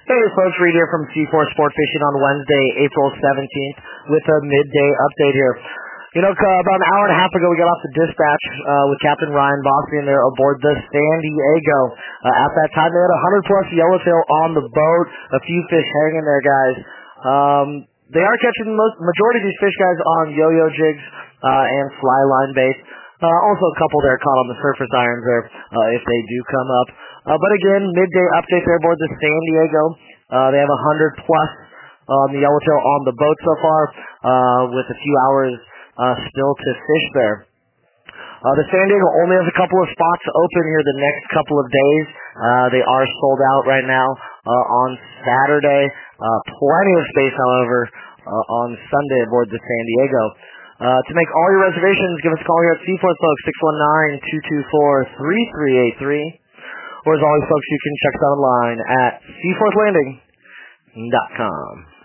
Hey folks, Reed here from C4 Sport Fishing on Wednesday, April 17th with a midday update here. You know, about an hour and a half ago we got off the dispatch with Captain Ryan Boston there aboard the San Diego. At that time they had 100 plus yellowtail on the boat, a few fish hanging there, guys. They are catching the majority of these fish, guys, on yo-yo jigs and fly line baits. Also a couple there caught on the surface irons there if they do come up. But again, midday update there aboard the San Diego. They have 100 plus on the yellowtail on the boat so far, with a few hours still to fish there. The San Diego only has a couple of spots open here the next couple of days. They are sold out right now on Saturday. Plenty of space, however, on Sunday aboard the San Diego. To make all your reservations, give us a call here at Seaforth, folks, 619-224-3383. Or as always, folks, you can check us out online at seaforthlanding.com.